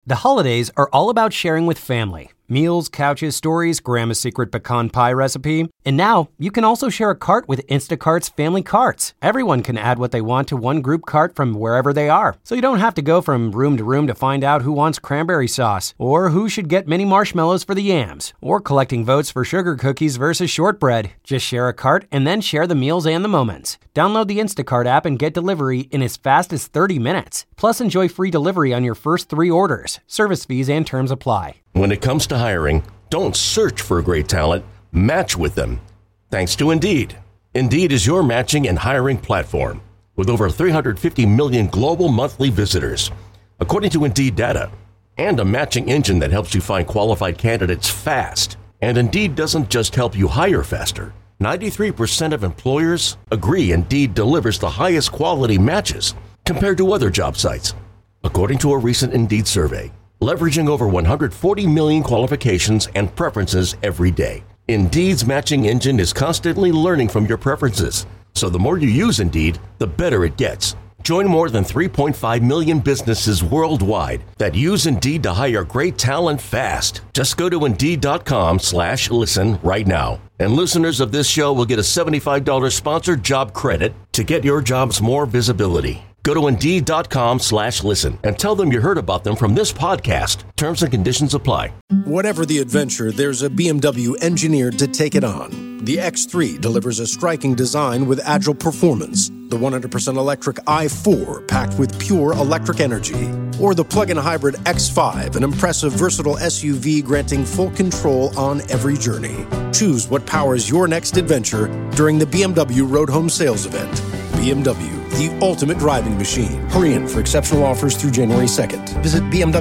The holidays are all about sharing with family. Meals, couches, stories, Grandma's secret pecan pie recipe. And now, you can also share a cart with Instacart's Family Carts. Everyone can add what they want to one group cart from wherever they are. So you don't have to go from room to find out who wants cranberry sauce, or who should get mini marshmallows for the yams, or collecting votes for sugar cookies versus shortbread. Just share a cart and then share the meals and the moments. Download the Instacart app and get delivery in as fast as 30 minutes. Plus, enjoy free delivery on your first 3 orders. Service fees and terms apply. When it comes to hiring, don't search for great talent, match with them. Thanks to Indeed. Indeed is your matching and hiring platform with over 350 million global monthly visitors, according to Indeed data, and a matching engine that helps you find qualified candidates fast. And Indeed doesn't just help you hire faster. 93% of employers agree Indeed delivers the highest quality matches compared to other job sites, according to a recent Indeed survey. Leveraging over 140 million qualifications and preferences every day. Indeed's matching engine is constantly learning from your preferences. So the more you use Indeed, the better it gets. Join more than 3.5 million businesses worldwide that use Indeed to hire great talent fast. Just go to Indeed.com/listen right now. And listeners of this show will get a $75 sponsored job credit to get your jobs more visibility. Go to Indeed.com/listen and tell them you heard about them from this podcast. Terms and conditions apply. Whatever the adventure, there's a BMW engineered to take it on. The X3 delivers a striking design with agile performance. The 100% electric i4 packed with pure electric energy. Or the plug-in hybrid X5, an impressive versatile SUV granting full control on every journey. Choose what powers your next adventure during the BMW Road Home Sales Event. BMW, the ultimate driving machine. Hurry in for exceptional offers through January 2nd. Visit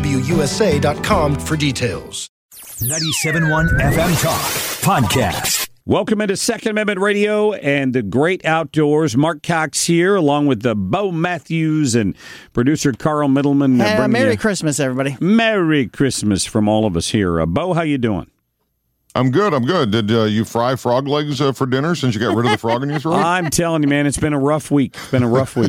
BMWUSA.com for details. 97.1 FM Talk Podcast. Welcome into Second Amendment Radio and the great outdoors. Mark Cox here, along with Bo Matthews and producer Carl Middleman. Merry Christmas, everybody. Merry Christmas from all of us here. Bo, how you doing? I'm good. Did you fry frog legs for dinner since you got rid of the frog in your throat? I'm telling you, man, it's been a rough week. I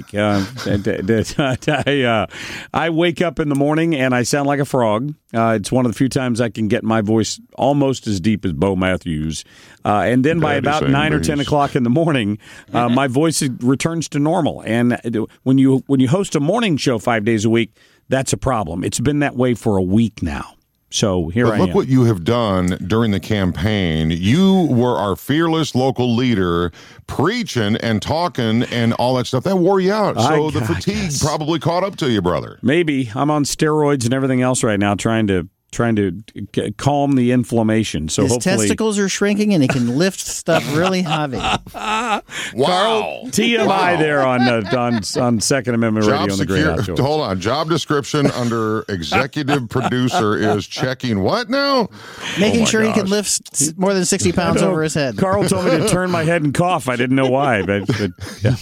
wake up in the morning and I sound like a frog. It's one of the few times I can get my voice almost as deep as Bo Matthews. And then by about 9 or 10 o'clock in the morning, my voice returns to normal. And when you host a morning show 5 days a week, that's a problem. It's been that way for a week now. So here I am. Look what you have done during the campaign. You were our fearless local leader, preaching and talking and all that stuff. That wore you out. So the fatigue probably caught up to you, brother. Maybe. I'm on steroids and everything else right now trying to calm the inflation. So his testicles are shrinking and he can lift stuff really heavy. Wow. TMI there on Second Amendment Radio on the Great Outdoors. Hold on. Job description under executive producer is checking what now? Making sure he can lift more than 60 pounds over his head. Carl told me to turn my head and cough. I didn't know why, but yeah.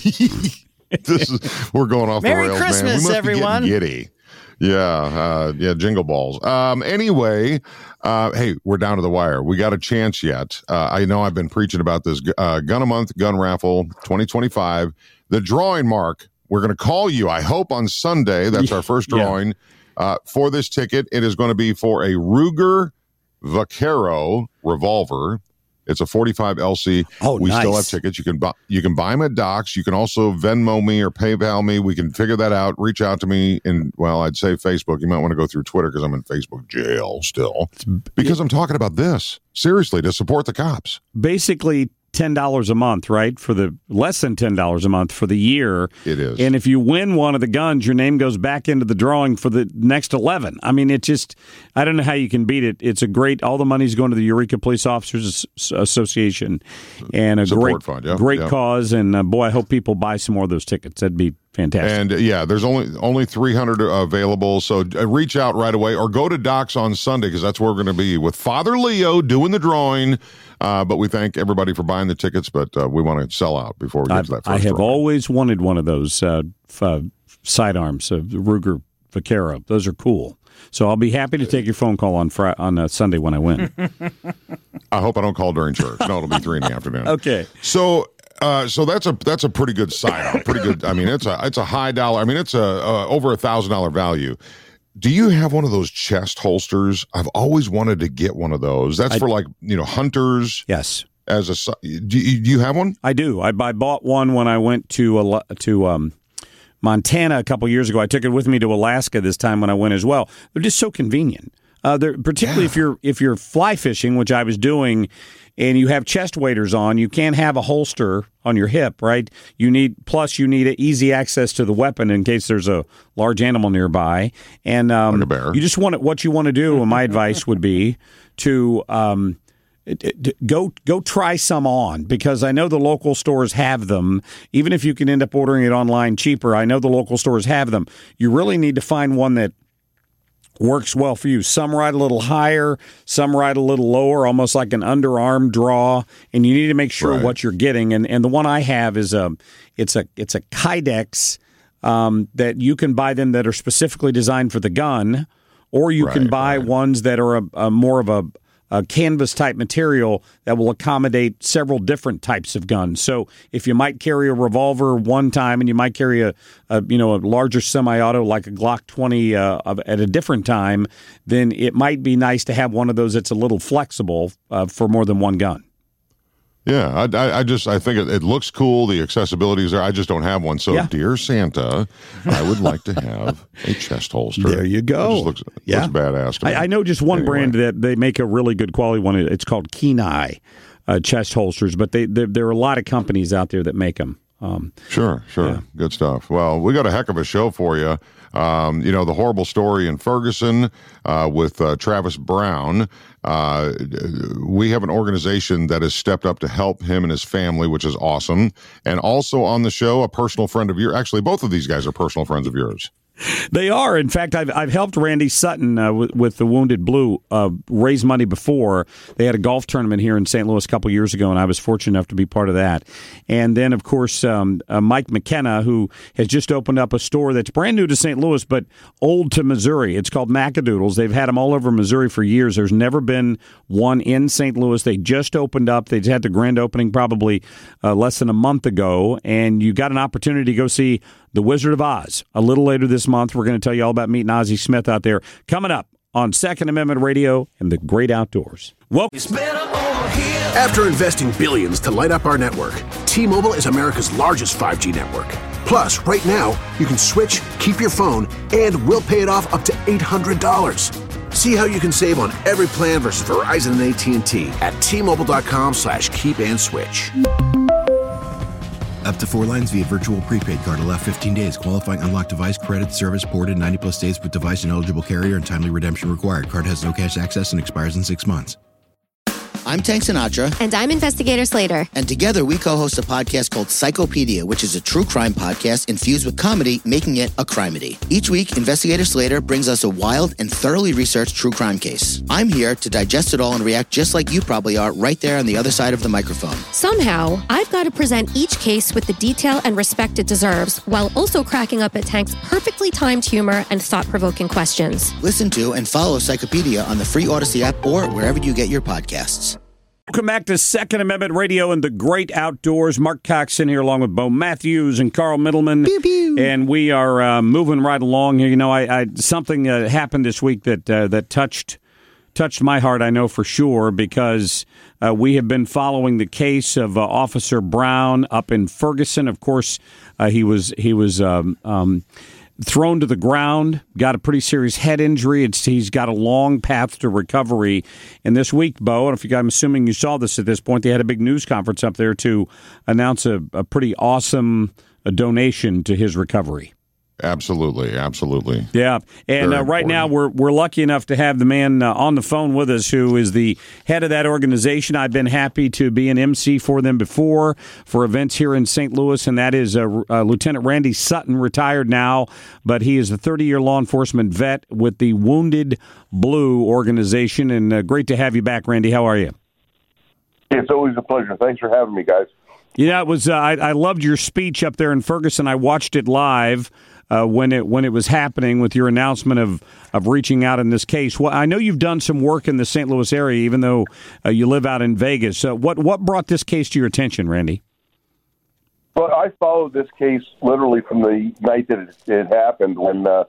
We're going off Merry the rails, Christmas, man. We must everyone. be getting giddy. Yeah, jingle balls. Anyway, hey, we're down to the wire. We got a chance yet. I know I've been preaching about this Gun a Month Gun Raffle 2025. The drawing, Mark, we're going to call you, I hope, on Sunday. That's our first drawing for this ticket. It is going to be for a Ruger Vaquero revolver. It's a 45 LC. Oh, we nice. still have tickets. You can buy them at Docs. You can also Venmo me or PayPal me. We can figure that out. Reach out to me in, well, I'd say Facebook. You might want to go through Twitter because I'm in Facebook jail still. Because I'm talking about this. Seriously, to support the cops. Basically $10 a month, right? For the less than $10 a month for the year. It is. And if you win one of the guns, your name goes back into the drawing for the next 11. I mean, it just, I don't know how you can beat it. It's a great, all the money's going to the Eureka Police Officers Association and a support fund, great cause. And boy, I hope people buy some more of those tickets. That'd be fantastic. And there's only 300 available. So reach out right away or go to Docs on Sunday because that's where we're going to be with Father Leo doing the drawing. But we thank everybody for buying the tickets, but we want to sell out before we get to that first I have drawing. always wanted one of those sidearms, Ruger Vaquero. Those are cool. So I'll be happy to take your phone call on Sunday when I win. I hope I don't call during church. No, it'll be 3 in the afternoon. Okay. So that's a pretty good sidearm. Pretty good. I mean, it's a high dollar. I mean, it's over $1,000 value. Do you have one of those chest holsters? I've always wanted to get one of those. That's for hunters. Yes. Do you have one? I do. I bought one when I went to Montana a couple years ago. I took it with me to Alaska this time when I went as well. They're just so convenient. Particularly if you're fly fishing, which I was doing, and you have chest waders on, you can't have a holster on your hip, right? You need easy access to the weapon in case there's a large animal nearby. And like a bear. You just what you want to do, and my advice would be to go try some on, because I know the local stores have them. Even if you can end up ordering it online cheaper, I know the local stores have them. You really need to find one that works well for you. Some ride a little higher, some ride a little lower, almost like an underarm draw, and you need to make sure what you're getting. And the one I have is it's a Kydex that you can buy them that are specifically designed for the gun, or you can buy ones that are a more of a canvas type material that will accommodate several different types of guns. So if you might carry a revolver one time, and you might carry a larger semi-auto like a Glock 20 at a different time, then it might be nice to have one of those that's a little flexible for more than one gun. Yeah, I think it looks cool. The accessibility is there. I just don't have one. So, dear Santa, I would like to have a chest holster. There you go. It just looks badass to me. I know just one brand that they make a really good quality one. It's called Kenai chest holsters, but there are a lot of companies out there that make them. Sure. Yeah. Good stuff. Well, we got a heck of a show for you. The horrible story in Ferguson with Travis Brown. We have an organization that has stepped up to help him and his family, which is awesome. And also on the show, a personal friend of yours. Actually, both of these guys are personal friends of yours. They are. In fact, I've helped Randy Sutton with the Wounded Blue raise money before. They had a golf tournament here in St. Louis a couple years ago, and I was fortunate enough to be part of that. And then, of course, Mike McKenna, who has just opened up a store that's brand new to St. Louis, but old to Missouri. It's called Macadoodles. They've had them all over Missouri for years. There's never been one in St. Louis. They just opened up. They had the grand opening probably less than a month ago, and you got an opportunity to go see The Wizard of Oz a little later this month. We're going to tell you all about meeting Ozzie Smith out there. Coming up on Second Amendment Radio and the Great Outdoors. Welcome. After investing billions to light up our network, T-Mobile is America's largest 5G network. Plus, right now, you can switch, keep your phone, and we'll pay it off up to $800. See how you can save on every plan versus Verizon and AT&T at T-Mobile.com/keep-and-switch. Up to 4 lines via virtual prepaid card. Allow 15 days. Qualifying unlocked device credit service ported 90+ states with device and eligible carrier and timely redemption required. Card has no cash access and expires in 6 months. I'm Tank Sinatra. And I'm Investigator Slater. And together we co-host a podcast called Psychopedia, which is a true crime podcast infused with comedy, making it a crimedy. Each week, Investigator Slater brings us a wild and thoroughly researched true crime case. I'm here to digest it all and react just like you probably are right there on the other side of the microphone. Somehow, I've got to present each case with the detail and respect it deserves, while also cracking up at Tank's perfectly timed humor and thought-provoking questions. Listen to and follow Psychopedia on the free Odyssey app or wherever you get your podcasts. Welcome back to Second Amendment Radio and the Great Outdoors. Mark Coxon here along with Bo Matthews and Carl Middleman. Pew, pew. And we are moving right along here. You know, I something happened this week that touched my heart, I know for sure, because we have been following the case of Officer Brown up in Ferguson. Of course, he was thrown to the ground, got a pretty serious head injury. He's got a long path to recovery. And this week, Bo, and I'm assuming you saw this at this point, they had a big news conference up there to announce a pretty awesome donation to his recovery. Absolutely. Yeah, and right now we're lucky enough to have the man on the phone with us who is the head of that organization. I've been happy to be an MC for them before for events here in St. Louis, and that is Lieutenant Randy Sutton, retired now, but he is a 30-year law enforcement vet with the Wounded Blue organization, and great to have you back, Randy. How are you? It's always a pleasure. Thanks for having me, guys. Yeah, it was. I loved your speech up there in Ferguson. I watched it live. When it was happening with your announcement of reaching out in this case. Well, I know you've done some work in the St. Louis area, even though you live out in Vegas. What brought this case to your attention, Randy? Well, I followed this case literally from the night that it happened when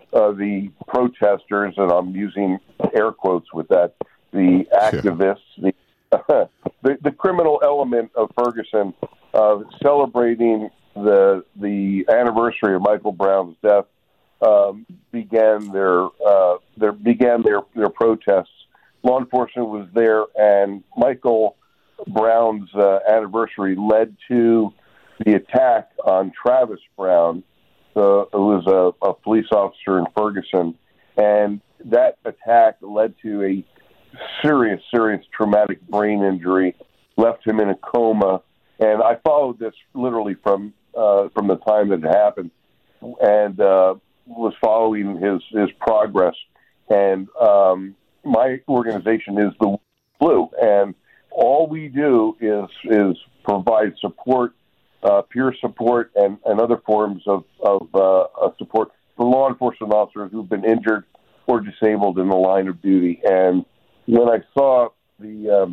the protesters, and I'm using air quotes with that, the activists, the criminal element of Ferguson, celebrating the anniversary of Michael Brown's death, began their protests. Law enforcement was there, and Michael Brown's anniversary led to the attack on Travis Brown, who was a police officer in Ferguson, and that attack led to a serious traumatic brain injury, left him in a coma. And I followed this literally from the time that it happened, and was following his progress. And my organization is the Blue, and all we do is provide support, peer support, and other forms of support for law enforcement officers who've been injured or disabled in the line of duty. And when I saw the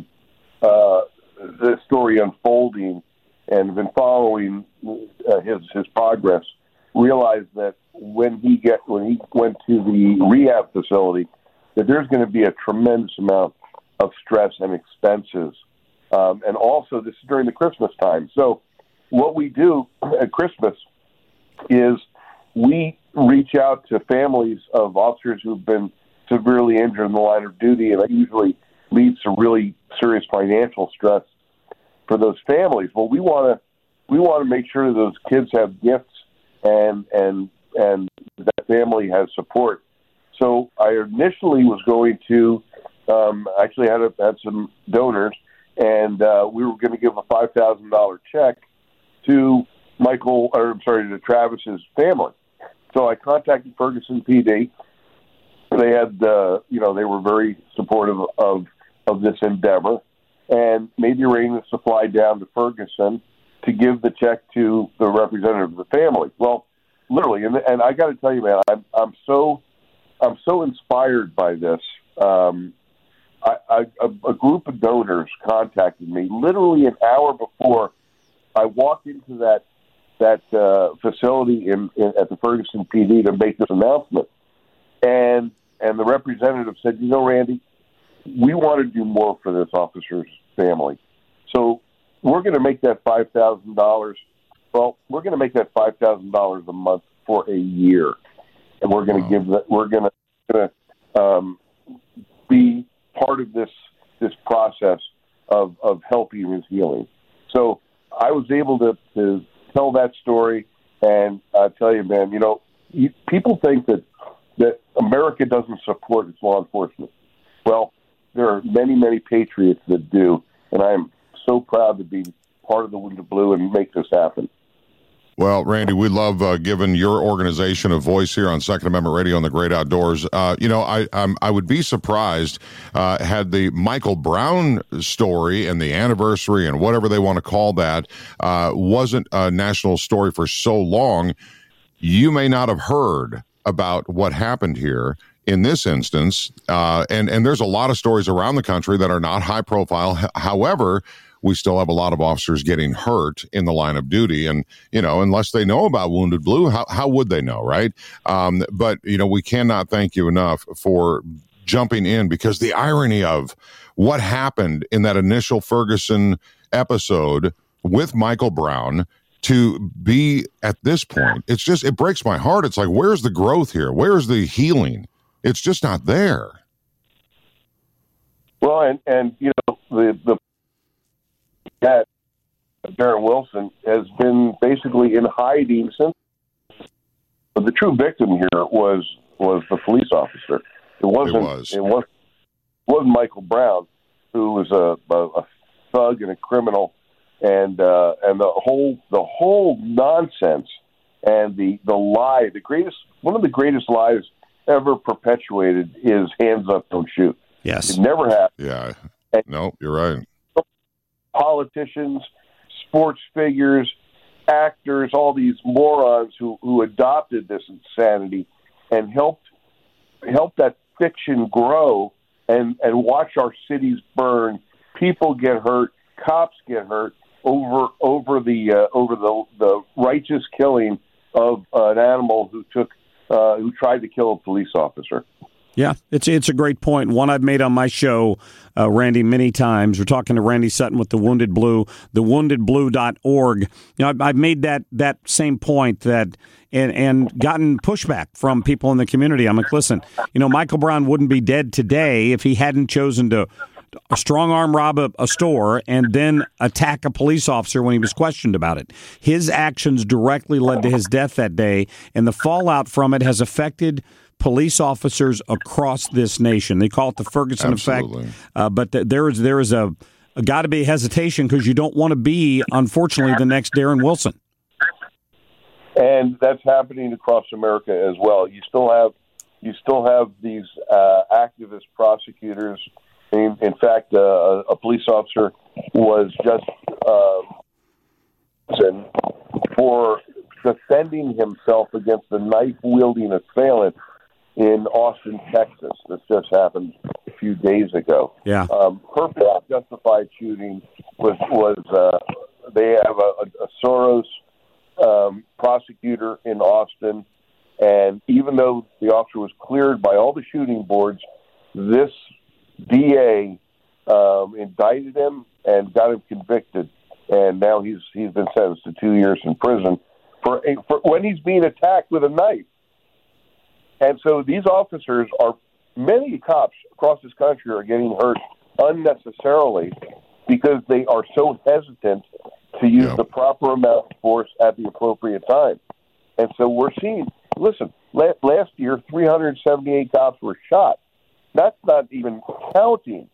story unfolding and been following his progress, realized that when he went to the rehab facility, that there's going to be a tremendous amount of stress and expenses. And also, this is during the Christmas time. So what we do at Christmas is we reach out to families of officers who've been severely injured in the line of duty, and that usually leads to really serious financial stress for those families. Well, we want to make sure that those kids have gifts and that family has support. So I initially was going to actually had some donors, and we were going to give a $5,000 check to to Travis's family. So I contacted Ferguson PD. They had, they were very supportive of this endeavor, and made the arrangements to fly down to Ferguson to give the check to the representative of the family. Well, literally, and I got to tell you, man, I'm so inspired by this. A group of donors contacted me literally an hour before I walked into that facility at the Ferguson PD to make this announcement, and the representative said, Randy, we want to do more for this officer's family, so we're going to make that $5,000. Well, we're going to make that $5,000 a month for a year, and we're going to give that. We're going to be part of this process of helping his healing. So I was able to tell that story, and I tell you, man, people think that America doesn't support its law enforcement. Well, there are many, many patriots that do, and I am so proud to be part of the Wounded Blue and make this happen. Well, Randy, we love giving your organization a voice here on Second Amendment Radio and the Great Outdoors. I would be surprised had the Michael Brown story and the anniversary and whatever they want to call that wasn't a national story for so long. You may not have heard about what happened here in this instance, and there's a lot of stories around the country that are not high profile. However, we still have a lot of officers getting hurt in the line of duty. And, unless they know about Wounded Blue, how would they know, right? But we cannot thank you enough for jumping in, because the irony of what happened in that initial Ferguson episode with Michael Brown to be at this point, it breaks my heart. It's like, where's the growth here? Where's the healing? It's just not there. Well, and the that Darren Wilson has been basically in hiding since. But the true victim here was the police officer. It wasn't Michael Brown, who was a thug and a criminal, and the whole nonsense and the lie. One of the greatest lies ever perpetuated is hands up, don't shoot. Yes, it never happened. Yeah, no, you're right. Politicians, sports figures, actors, all these morons who adopted this insanity and helped that fiction grow and watch our cities burn. People get hurt, cops get hurt over the righteous killing of an animal who took who tried to kill a police officer. Yeah, it's a great point. One I've made on my show, Randy, many times. We're talking to Randy Sutton with the Wounded Blue, thewoundedblue.org. You know, I've made that same point and gotten pushback from people in the community. I'm like, listen, you know, Michael Brown wouldn't be dead today if he hadn't chosen to strong arm rob a store and then attack a police officer when he was questioned about it. His actions directly led to his death that day, and the fallout from it has affected police officers across this nation. They call it the Ferguson effect, but there is a got to be hesitation because you don't want to be, unfortunately, the next Darren Wilson. And that's happening across America as well. You still have these activist prosecutors. In fact, a police officer was just for defending himself against a knife-wielding assailant in Austin, Texas. This just happened a few days ago. Yeah. Purpose justified shooting was they have a Soros prosecutor in Austin, and even though the officer was cleared by all the shooting boards, this DA indicted him and got him convicted, and now he's been sentenced to 2 years in prison for when he's being attacked with a knife. And so these officers many cops across this country are getting hurt unnecessarily because they are so hesitant to use the proper amount of force at the appropriate time. And so we're seeing, listen, last year 378 cops were shot. That's not even counting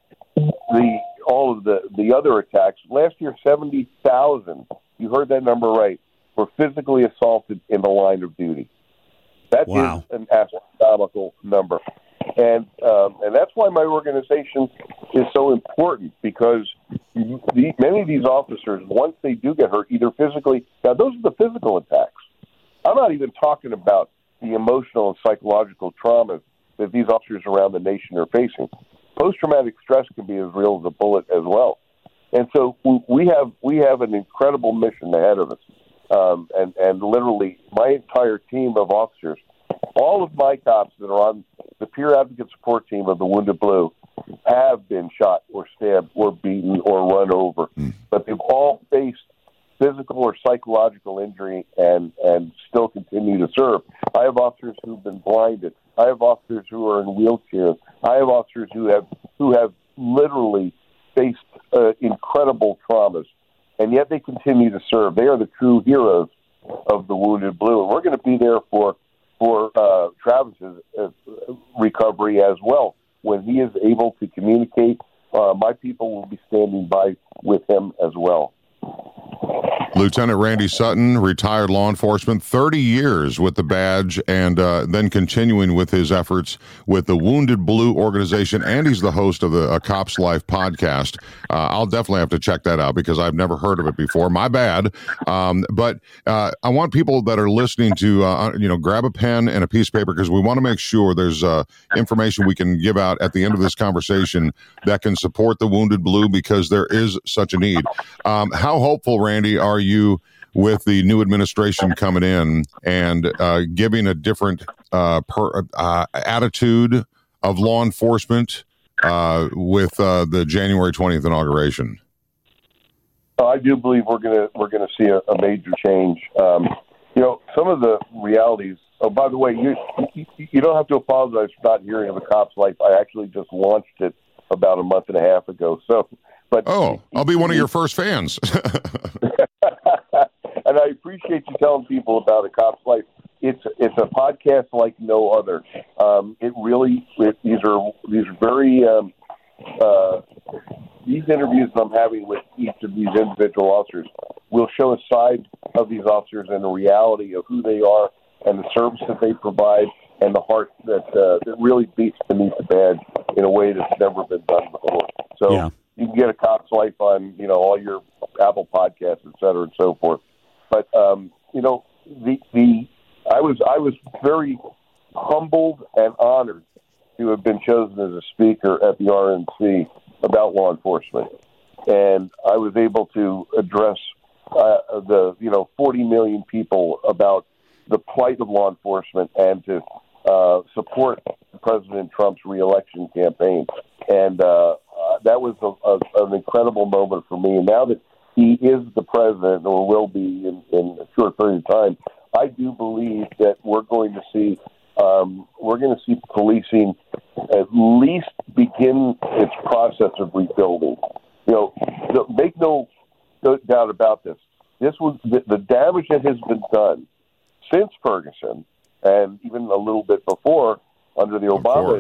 all of the other attacks. Last year, 70,000, you heard that number right, were physically assaulted in the line of duty. That is an astronomical number. And that's why my organization is so important, because many of these officers, once they do get hurt, either physically, now those are the physical attacks. I'm not even talking about the emotional and psychological traumas that these officers around the nation are facing. Post-traumatic stress can be as real as a bullet as well. And so we have an incredible mission ahead of us. And literally my entire team of officers, all of my cops that are on the peer advocate support team of the Wounded Blue have been shot or stabbed or beaten or run over. But they've all faced physical or psychological injury and still continue to serve. I have officers who've been blinded. I have officers who are in wheelchairs. I have officers who have literally faced incredible traumas, and yet they continue to serve. They are the true heroes of the Wounded Blue, and we're going to be there for Travis's recovery as well. When he is able to communicate, my people will be standing by with him as well. Lieutenant Randy Sutton, retired law enforcement, 30 years with the badge, and then continuing with his efforts with the Wounded Blue organization, and he's the host of the A Cop's Life podcast. I'll definitely have to check that out because I've never heard of it before. My bad. But I want people that are listening to, grab a pen and a piece of paper, because we want to make sure there's information we can give out at the end of this conversation that can support the Wounded Blue, because there is such a need. How hopeful, Randy, are you with the new administration coming in and giving a different attitude of law enforcement with the January 20th inauguration? I do believe we're gonna see a major change. Some of the realities. Oh, by the way, you don't have to apologize for not hearing of A Cop's Life. I actually just launched it about a month and a half ago. So. But I'll be one of your first fans. And I appreciate you telling people about A Cop's Life. It's a podcast like no other. These interviews that I'm having with each of these individual officers will show a side of these officers and the reality of who they are and the service that they provide and the heart that really beats beneath the badge in a way that's never been done before. So. Yeah. You can get A Cop's Life on, all your Apple Podcasts, et cetera, and so forth. But I was very humbled and honored to have been chosen as a speaker at the RNC about law enforcement, and I was able to address the 40 million people about the plight of law enforcement and to support President Trump's reelection campaign. And that was an incredible moment for me. And now that he is the president, or will be in a short period of time, I do believe that we're going to see policing at least begin its process of rebuilding. Make no doubt about this. This was the damage that has been done since Ferguson, and even a little bit before under the Obama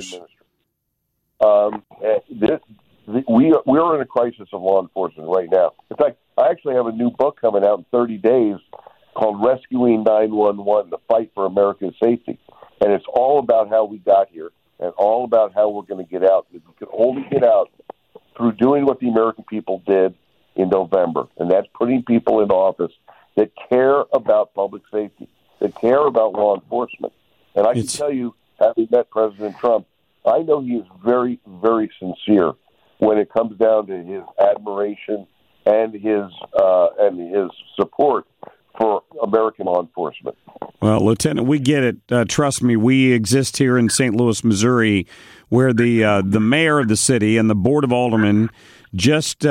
administration. We're in a crisis of law enforcement right now. In fact, I actually have a new book coming out in 30 days called Rescuing 911, The Fight for American Safety. And it's all about how we got here and all about how we're going to get out. We can only get out through doing what the American people did in November, and that's putting people in office that care about public safety, that care about law enforcement. And I can tell you, having met President Trump, I know he is very, very sincere when it comes down to his admiration and his support for American law enforcement. Well, Lieutenant, we get it. Trust me, we exist here in St. Louis, Missouri, where the mayor of the city and the Board of Aldermen just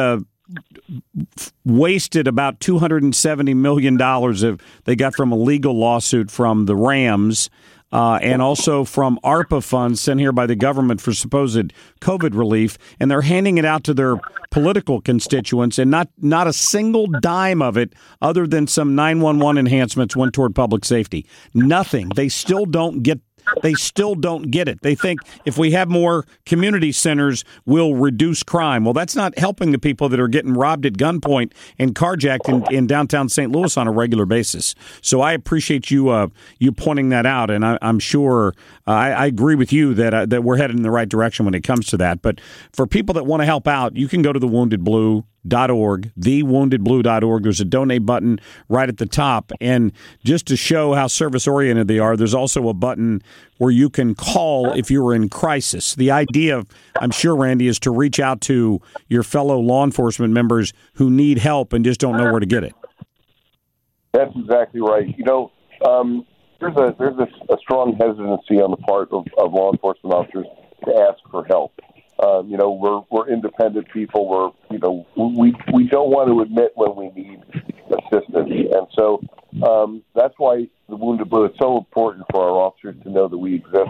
wasted about $270 million they got from a legal lawsuit from the Rams and also from ARPA funds sent here by the government for supposed COVID relief, and they're handing it out to their political constituents, and not a single dime of it other than some 911 enhancements went toward public safety. Nothing. They still don't get it. They think if we have more community centers, we'll reduce crime. Well, that's not helping the people that are getting robbed at gunpoint and carjacked in downtown St. Louis on a regular basis. So I appreciate you pointing that out, and I'm sure I agree with you that we're headed in the right direction when it comes to that. But for people that want to help out, you can go to thewoundedblue.org, thewoundedblue.org. There's a donate button right at the top. And just to show how service-oriented they are, there's also a button where you can call if you're in crisis. The idea, I'm sure, Randy, is to reach out to your fellow law enforcement members who need help and just don't know where to get it. That's exactly right. There's a strong hesitancy on the part of law enforcement officers to ask for help. We're independent people. We don't want to admit when we need assistance, and so that's why the Wounded Blue is so important for our officers to know that we exist.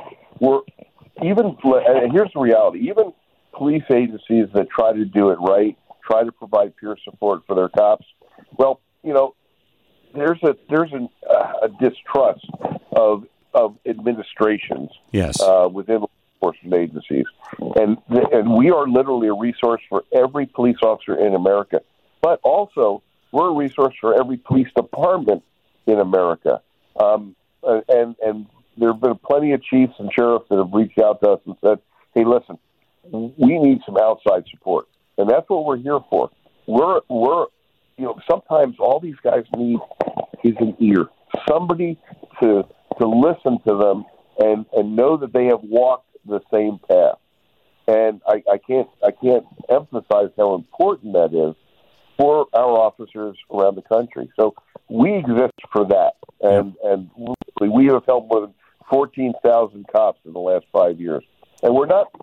And here's the reality: even police agencies that try to do it right, try to provide peer support for their cops. Well, there's a distrust of administrations within enforcement agencies, and we are literally a resource for every police officer in America, but also we're a resource for every police department in America. And there have been plenty of chiefs and sheriffs that have reached out to us and said, "Hey, listen, we need some outside support," and that's what we're here for. We're sometimes all these guys need is an ear, somebody to listen to them and know that they have walked the same path. And I can't emphasize how important that is for our officers around the country. So we exist for that, and we have helped more than 14,000 cops in the last 5 years. And we're not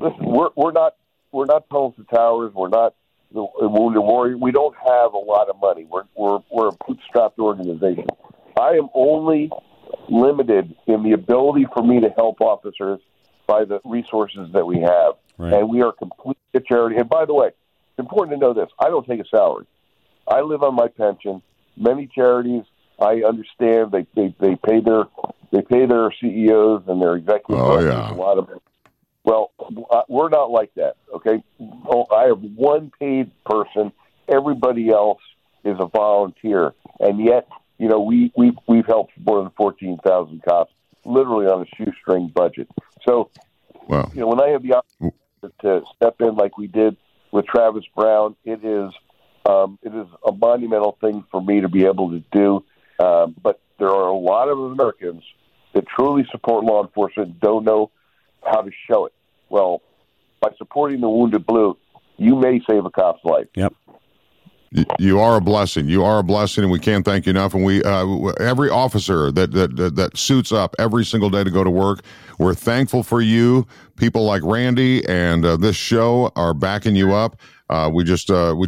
Tunnels to Towers. We're not the Wounded Warrior. We don't have a lot of money. We're a bootstrapped organization. I am only limited in the ability for me to help officers by the resources that we have. Right. And we are completely a charity. And by the way, it's important to know this. I don't take a salary. I live on my pension. Many charities, I understand, they pay their CEOs and their executives a lot of money. Well, we're not like that, okay? I have one paid person. Everybody else is a volunteer. And yet, we've helped more than 14,000 cops, literally on a shoestring budget. So, when I have the opportunity to step in like we did with Travis Brown, it is a monumental thing for me to be able to do. But there are a lot of Americans that truly support law enforcement, don't know how to show it. Well, by supporting the Wounded Blue, you may save a cop's life. Yep. You are a blessing. You are a blessing, and we can't thank you enough. And we, every officer that suits up every single day to go to work, we're thankful for you. People like Randy and this show are backing you up. We just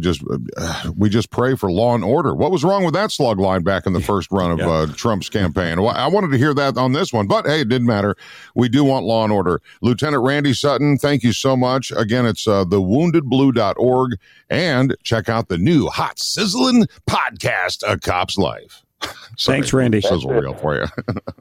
pray for law and order. What was wrong with that slug line back in the first run of Trump's campaign? Well, I wanted to hear that on this one, but hey, it didn't matter. We do want law and order. Lieutenant Randy Sutton, thank you so much. Again, it's thewoundedblue.org, and check out the new hot sizzling podcast, A Cop's Life. Thanks, Randy. Sizzle reel for you.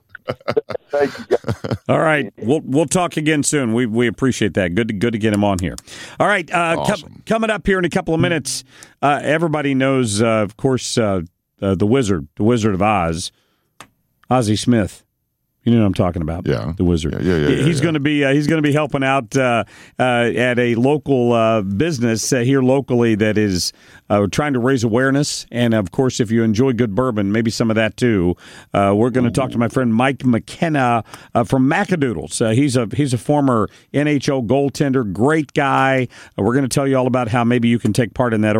Thank you, guys. All right, we'll talk again soon. We appreciate that. Good to get him on here. All right, awesome. Coming up here in a couple of minutes, everybody knows, of course, the Wizard of Oz, Ozzie Smith. You know what I'm talking about? Yeah, the Wizard. He's going to be helping out at a local business here locally that is trying to raise awareness. And of course, if you enjoy good bourbon, maybe some of that too. We're going to talk to my friend Mike McKenna from Macadoodles. He's a former NHL goaltender, great guy. We're going to tell you all about how maybe you can take part in that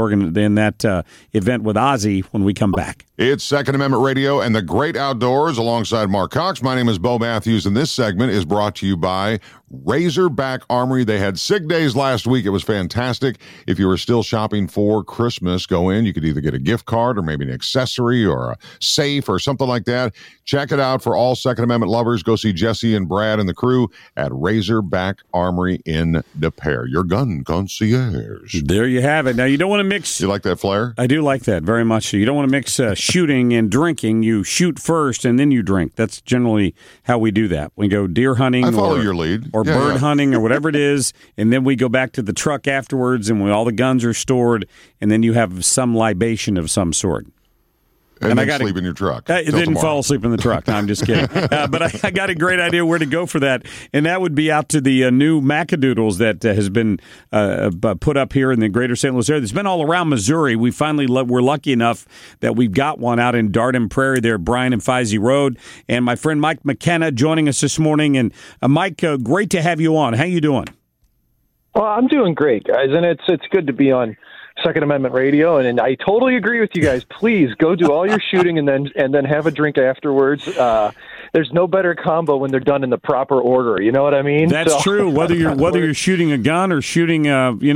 event with Ozzie when we come back. It's Second Amendment Radio and the Great Outdoors alongside Mark Cox. My name is Bo Matthews, and this segment is brought to you by Razorback Armory. They had SIG days last week. It was fantastic. If you were still shopping for Christmas, go in. You could either get a gift card or maybe an accessory or a safe or something like that. Check it out for all Second Amendment lovers. Go see Jesse and Brad and the crew at Razorback Armory in Des Peres. Your gun concierge. There you have it. Now, you don't want to mix... You like that flair? I do like that very much. You don't want to mix shooting and drinking. You shoot first and then you drink. That's generally how we do that. We go deer hunting. I follow your lead. Or bird hunting or whatever it is, and then we go back to the truck afterwards, and all the guns are stored, and then you have some libation of some sort. And then sleep in your truck. I didn't fall asleep in the truck. No, I'm just kidding. But I got a great idea where to go for that, and that would be out to the new Macadoodles that has been put up here in the greater St. Louis area. It's been all around Missouri. We finally we're lucky enough that we've got one out in Darden Prairie there, Bryan and Feisey Road. And my friend Mike McKenna joining us this morning. And Mike, great to have you on. How you doing? Well, I'm doing great, guys, and it's good to be on Second Amendment Radio, and I totally agree with you guys. Please go do all your shooting and then have a drink afterwards. There's no better combo when they're done in the proper order. You know what I mean? That's true. Whether you're shooting a gun or shooting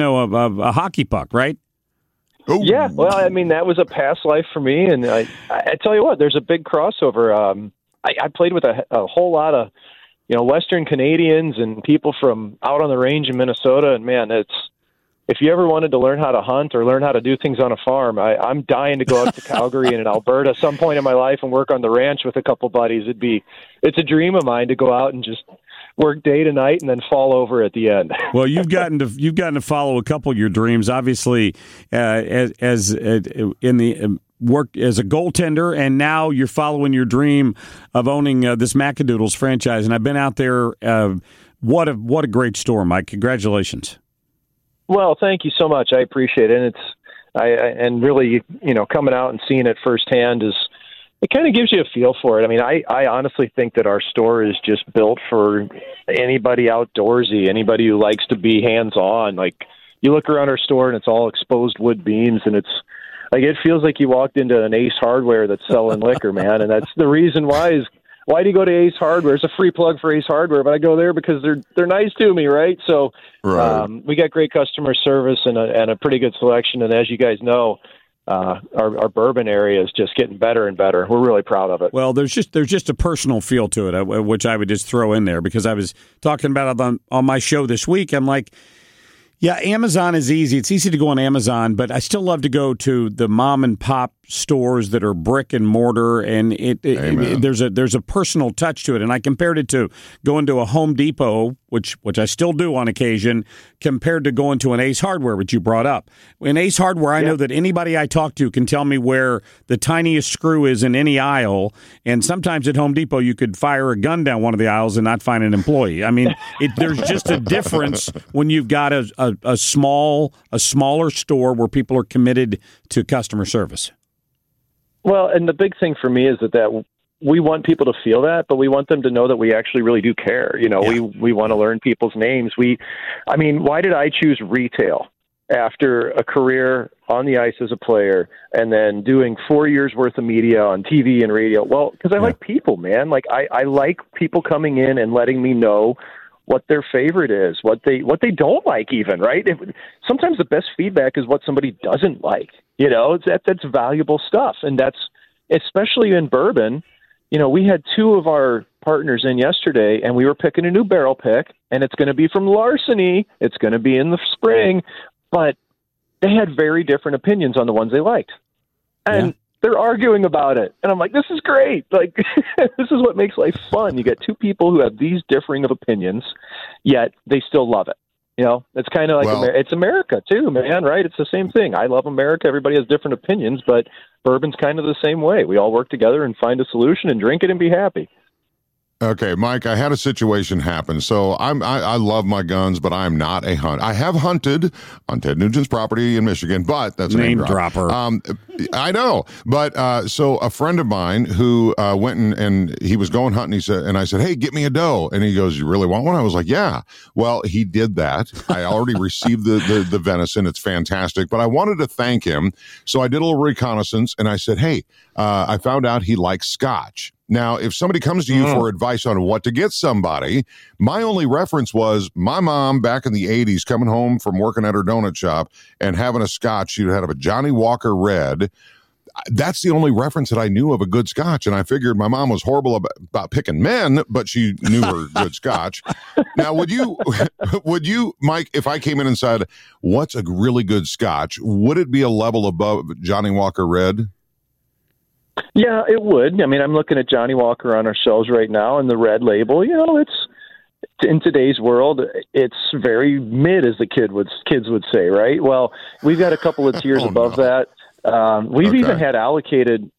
a hockey puck, right? Ooh. Yeah. Well, I mean that was a past life for me, and I tell you what, there's a big crossover. I played with a whole lot of Western Canadians and people from out on the range in Minnesota, and man, if you ever wanted to learn how to hunt or learn how to do things on a farm, I'm dying to go out to Calgary and in Alberta some point in my life and work on the ranch with a couple buddies. It's a dream of mine to go out and just work day to night and then fall over at the end. Well, you've gotten to follow a couple of your dreams, obviously, as in the work as a goaltender, and now you're following your dream of owning this Macadoodles franchise. And I've been out there. What a great store, Mike! Congratulations. Well, thank you so much. I appreciate it. And really, coming out and seeing it firsthand it kind of gives you a feel for it. I mean, I honestly think that our store is just built for anybody outdoorsy, anybody who likes to be hands-on. Like, you look around our store and it's all exposed wood beams, and it's like, it feels like you walked into an Ace Hardware that's selling liquor, man. And that's the reason why do you go to Ace Hardware? It's a free plug for Ace Hardware, but I go there because they're nice to me, right? So we got great customer service and a pretty good selection. And as you guys know, our bourbon area is just getting better and better. We're really proud of it. Well, there's just a personal feel to it, which I would just throw in there, because I was talking about it on my show this week. I'm like, yeah, Amazon is easy. It's easy to go on Amazon, but I still love to go to the mom and pop stores that are brick and mortar, and there's a personal touch to it. And I compared it to going to a Home Depot, which I still do on occasion, compared to going to an Ace Hardware, which you brought up. In Ace Hardware, I know that anybody I talk to can tell me where the tiniest screw is in any aisle, and sometimes at Home Depot you could fire a gun down one of the aisles and not find an employee. I mean, there's just a difference when you've got a smaller store where people are committed to customer service. Well, and the big thing for me is that we want people to feel that, but we want them to know that we actually really do care. We want to learn people's names. Why did I choose retail after a career on the ice as a player and then doing 4 years worth of media on TV and radio? Well, because I like people, man. Like I like people coming in and letting me know what their favorite is, what they don't like even, right? Sometimes the best feedback is what somebody doesn't like. You know, that's valuable stuff. And that's, especially in bourbon, you know, we had two of our partners in yesterday, and we were picking a new barrel pick, and it's going to be from Larceny. It's going to be in the spring. But they had very different opinions on the ones they liked. And they're arguing about it. And I'm like, this is great. Like, this is what makes life fun. You get two people who have these differing of opinions, yet they still love it. You know, it's kind of like, it's America too, man, right? It's the same thing. I love America. Everybody has different opinions, but bourbon's kind of the same way. We all work together and find a solution and drink it and be happy. Okay, Mike, I had a situation happen. So I love my guns, but I'm not a hunt. I have hunted on Ted Nugent's property in Michigan, but that's a name dropper. I know, but so a friend of mine who went and he was going hunting. He said, and I said, "Hey, get me a doe." And he goes, "You really want one?" I was like, "Yeah." Well, he did that. I already received the venison. It's fantastic, but I wanted to thank him, so I did a little reconnaissance, and I said, "Hey, I found out he likes Scotch." Now, if somebody comes to you for advice on what to get somebody, my only reference was my mom back in the 80s coming home from working at her donut shop and having a Scotch. She'd had a Johnny Walker Red. That's the only reference that I knew of a good Scotch. And I figured my mom was horrible about picking men, but she knew her good Scotch. Now, would you, Mike, if I came in and said, what's a really good Scotch, would it be a level above Johnny Walker Red? Yeah, it would. I mean, I'm looking at Johnny Walker on our shelves right now, and the red label, you know, it's in today's world, it's very mid, as the kids would say, right? Well, we've got a couple of tiers above that. We've even had allocated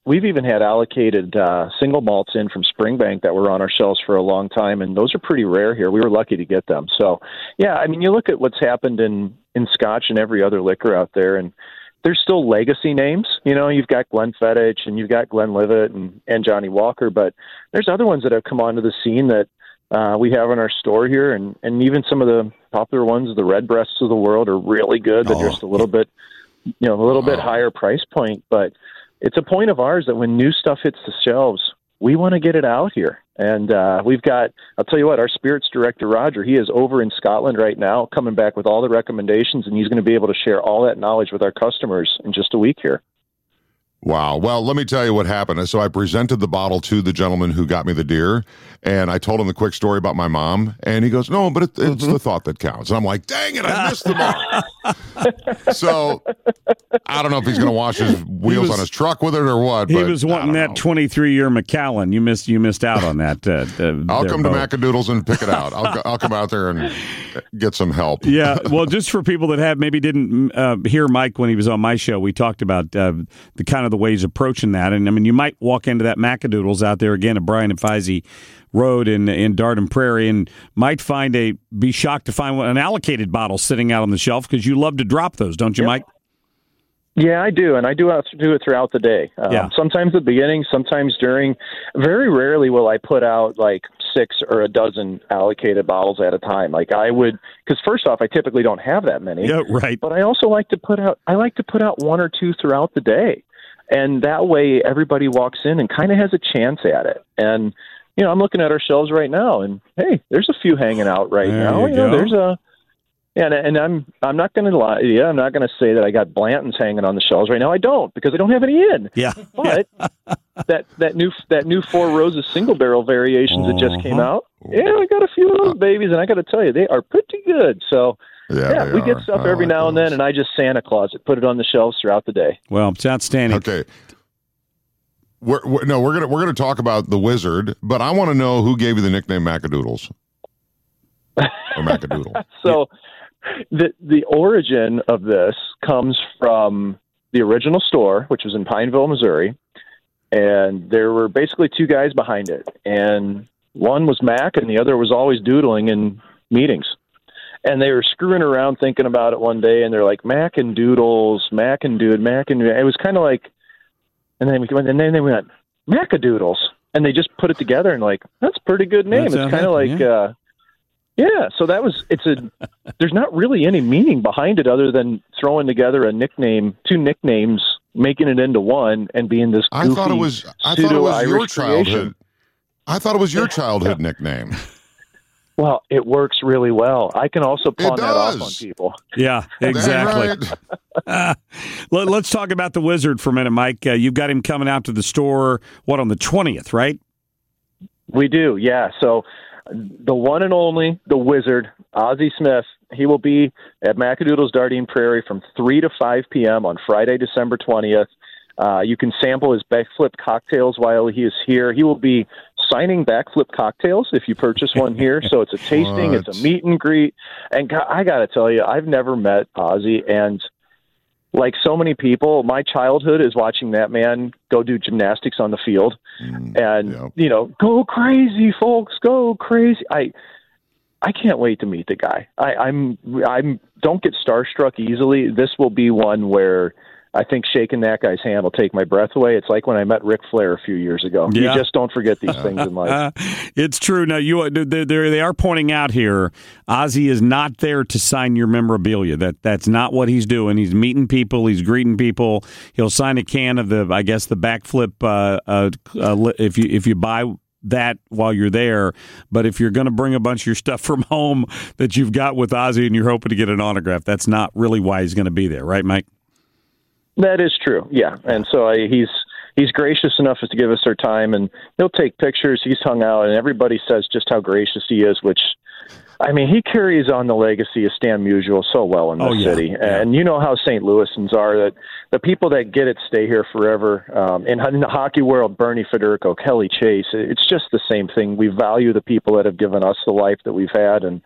single malts in from Springbank that were on our shelves for a long time, and those are pretty rare here. We were lucky to get them. So, yeah, I mean, you look at what's happened in Scotch and every other liquor out there, and there's still legacy names. You know, you've got Glenfiddich and you've got Glenlivet and Johnny Walker, but there's other ones that have come onto the scene that we have in our store here, and even some of the popular ones, the Redbreasts of the world, are really good. They're just a little bit, you know, a little bit higher price point, but it's a point of ours that when new stuff hits the shelves, we want to get it out here. And we've got, I'll tell you what, our spirits director, Roger, he is over in Scotland right now, coming back with all the recommendations, and he's going to be able to share all that knowledge with our customers in just a week here. Wow. Well, let me tell you what happened. So I presented the bottle to the gentleman who got me the deer, and I told him the quick story about my mom, and he goes, "No, but it's the thought that counts." And I'm like, dang it, I missed the mark. So I don't know if he's going to wash his wheels on his truck with it or what. He was wanting that 23-year Macallan. You missed out on that. I'll come to Macadoodles and pick it out. I'll come out there and get some help. Yeah. Well, just for people that maybe didn't hear Mike when he was on my show, we talked about the kind of the ways approaching that. And I mean, you might walk into that Macadoodles out there again at Brian and Feisey Road in Darden Prairie, and might be shocked to find an allocated bottle sitting out on the shelf, because you love to drop those, don't you, Mike? Yeah, I do, and I do it throughout the day. Sometimes at the beginning, sometimes during. Very rarely will I put out like 6 or a dozen allocated bottles at a time. Like I would, because first off, I typically don't have that many. Yeah, right. But I also like to put out 1 or 2 throughout the day, and that way everybody walks in and kind of has a chance at it. And you know, I'm looking at our shelves right now, and hey, there's a few hanging out right now. You know, there's a. And I'm not going to lie. Yeah, I'm not going to say that I got Blanton's hanging on the shelves right now. I don't, because I don't have any in. Yeah. But that new Four Roses single barrel variations that just came out. Yeah, we got a few of those babies, and I got to tell you, they are pretty good. So yeah, we get stuff every now and then, and I just Santa Claus it, put it on the shelves throughout the day. Well, it's outstanding. Okay. We're gonna talk about the Wizard, but I want to know who gave you the nickname Macadoodles or Macadoodle. So. The origin of this comes from the original store, which was in Pineville, Missouri, and there were basically 2 guys behind it, and one was Mac and the other was always doodling in meetings, and they were screwing around thinking about it one day, and they're like, Mac and Doodles, Mac and Dude, Mac and Dude. It was kind of like, and then they went Macadoodles, and they just put it together and like, that's a pretty good name. It's kind of like Yeah, so there's not really any meaning behind it other than throwing together a nickname, two nicknames, making it into one, and being this goofy I thought it was your childhood. I thought it was your childhood nickname. Well, it works really well. I can also pawn that off on people. Yeah, exactly. Let's talk about the Wizard for a minute, Mike. You've got him coming out to the store, on the 20th, right? We do, yeah. So the one and only, the Wizard, Ozzie Smith, he will be at Macadoodle's Dardenne Prairie from 3 to 5 p.m. on Friday, December 20th. You can sample his backflip cocktails while he is here. He will be signing backflip cocktails if you purchase one here. So it's a tasting, it's a meet and greet. And I got to tell you, I've never met Ozzie. And like so many people, my childhood is watching that man go do gymnastics on the field. And, go crazy, folks, go crazy. I can't wait to meet the guy. I'm don't get starstruck easily. This will be one where I think shaking that guy's hand will take my breath away. It's like when I met Ric Flair a few years ago. Yeah. You just don't forget these things in life. It's true. Now, they are pointing out here, Ozzie is not there to sign your memorabilia. That's not what he's doing. He's meeting people. He's greeting people. He'll sign a can of the backflip if you buy that while you're there. But if you're going to bring a bunch of your stuff from home that you've got with Ozzie and you're hoping to get an autograph, that's not really why he's going to be there. Right, Mike? That is true, yeah. And so he's gracious enough as to give us our time, and he'll take pictures. He's hung out, and everybody says just how gracious he is, which, I mean, he carries on the legacy of Stan Musial so well in this city. Yeah. And you know how St. Louisans are, that the people that get it stay here forever. In the hockey world, Bernie Federico, Kelly Chase, it's just the same thing. We value the people that have given us the life that we've had, and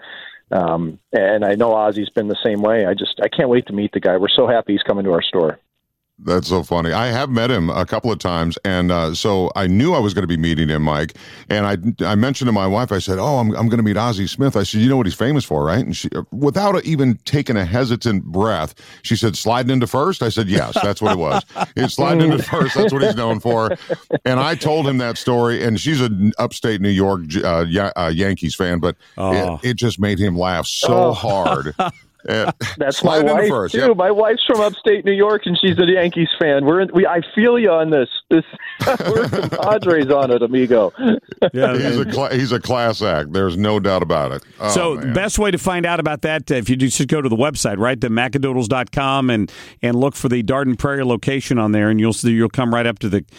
I know Ozzie's been the same way. I can't wait to meet the guy. We're so happy he's coming to our store. That's so funny. I have met him a couple of times, and so I knew I was going to be meeting him, Mike. And I mentioned to my wife, I said, "Oh, I'm going to meet Ozzie Smith." I said, "You know what he's famous for, right?" And she, without even taking a hesitant breath, she said, "Sliding into first." I said, "Yes, that's what it was. It's sliding into first. That's what he's known for." And I told him that story, and she's an upstate New York Yankees fan, but it just made him laugh so hard. That's my wife first. Too. Yep. My wife's from upstate New York, and she's a Yankees fan. I feel you on this. We're Padres on it, amigo. Yeah, he's a class act. There's no doubt about it. The best way to find out about that, if you just go to the website, right, the macadoodles.com, and look for the Dardenne Prairie location on there, and you'll come right up to the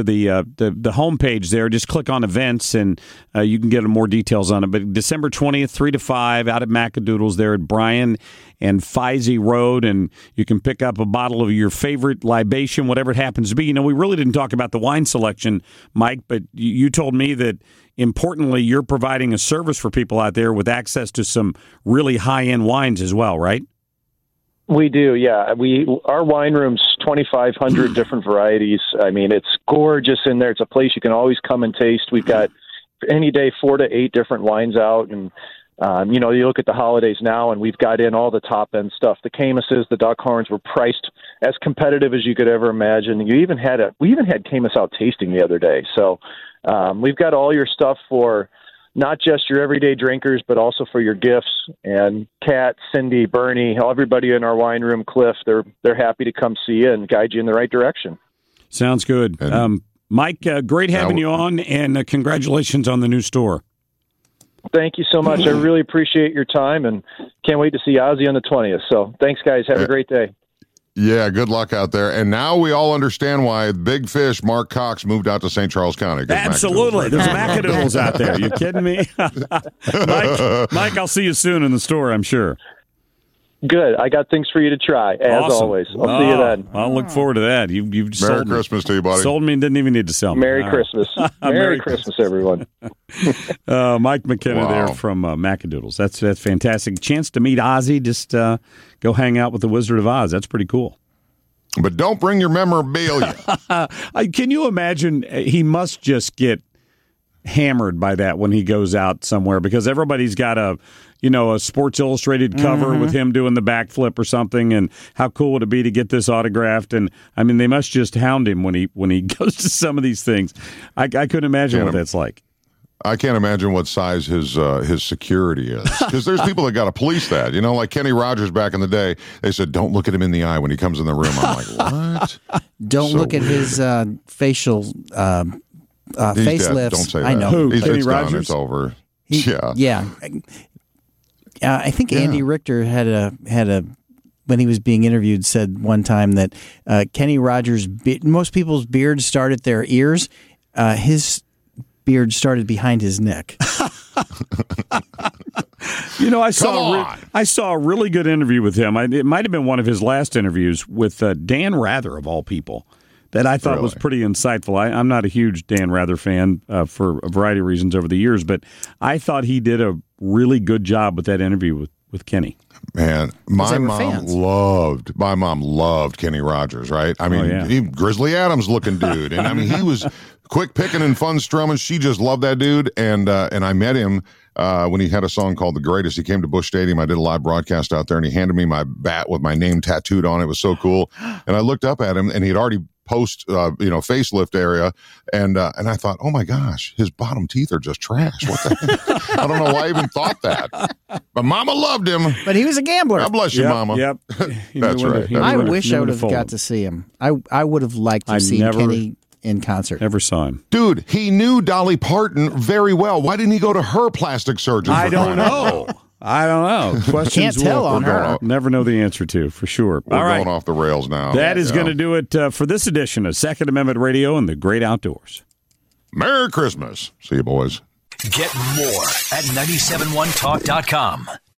homepage there. Just click on events, and you can get more details on it. But December 20th, 3 to 5, out at Macadoodles there at Bryan and Feisey Road, and you can pick up a bottle of your favorite libation, whatever it happens to be. We really didn't talk about the wine selection, Mike, but you told me that, importantly, you're providing a service for people out there with access to some really high-end wines as well, right? We do, yeah. Our wine room's 2,500 different varieties. I mean, it's gorgeous in there. It's a place you can always come and taste. We've got any day 4 to 8 different wines out, and you look at the holidays now, and we've got in all the top end stuff. The Caymuses, the Duckhorns were priced as competitive as you could ever imagine. We even had Caymus out tasting the other day. So we've got all your stuff for not just your everyday drinkers, but also for your gifts. And Kat, Cindy, Bernie, everybody in our wine room, Cliff, they're happy to come see you and guide you in the right direction. Sounds good. Mike, great having you on, and congratulations on the new store. Thank you so much. I really appreciate your time, and can't wait to see Ozzie on the 20th. So thanks, guys. Have a great day. Yeah, good luck out there. And now we all understand why Big Fish Mark Cox moved out to St. Charles County. Absolutely. There's Macadoodles out there. You kidding me? Mike, I'll see you soon in the store, I'm sure. Good. I got things for you to try, as always. I'll see you then. I'll look forward to that. You've Merry Christmas to you, buddy. Sold me and didn't even need to sell me. Merry Christmas. Merry Christmas, everyone. Mike McKenna there from Macadoodles. That's fantastic. Chance to meet Ozzie. Just go hang out with the Wizard of Oz. That's pretty cool. But don't bring your memorabilia. Can you imagine? He must just get hammered by that when he goes out somewhere, because everybody's got a Sports Illustrated cover with him doing the backflip or something, and how cool would it be to get this autographed? And I mean, they must just hound him when he goes to some of these things. I couldn't imagine what that's like. I can't imagine what size his security is, because there's people that got to police that. You know, like Kenny Rogers back in the day, they said, don't look at him in the eye when he comes in the room. I'm like, what? Don't look at his facial facelifts. Dead. Don't say that. I know. Who? Kenny It's Rogers? done. It's over. Yeah. I think Andy Richter had a when he was being interviewed, said one time that Kenny Rogers, most people's beards start at their ears. His beard started behind his neck. You know, I saw a really good interview with him. It might have been one of his last interviews with Dan Rather, of all people, that I thought was pretty insightful. I'm not a huge Dan Rather fan for a variety of reasons over the years, but I thought he did a really good job with that interview with Kenny. Man, my mom loved Kenny Rogers, right? I mean, Grizzly Adams looking dude. And I mean, he was quick picking and fun strumming. She just loved that dude. And I met him when he had a song called The Greatest. He came to Busch Stadium. I did a live broadcast out there, and he handed me my bat with my name tattooed on it. It was so cool. And I looked up at him, and he had already facelift area, and I thought, oh my gosh, his bottom teeth are just trash. What the heck? I don't know why I even thought that, but Mama loved him. But he was a gambler. God bless you, Mama. Yep, that's right. I wish I would have got to see him. I would have liked to see Kenny in concert. Never saw him. Dude, he knew Dolly Parton very well. Why didn't he go to her plastic surgeon? I don't know. Questions can't tell on her. Never know the answer to, for sure. We're All right. going off the rails now. That is going to do it for this edition of Second Amendment Radio and the Great Outdoors. Merry Christmas. See you, boys. Get more at 971talk.com.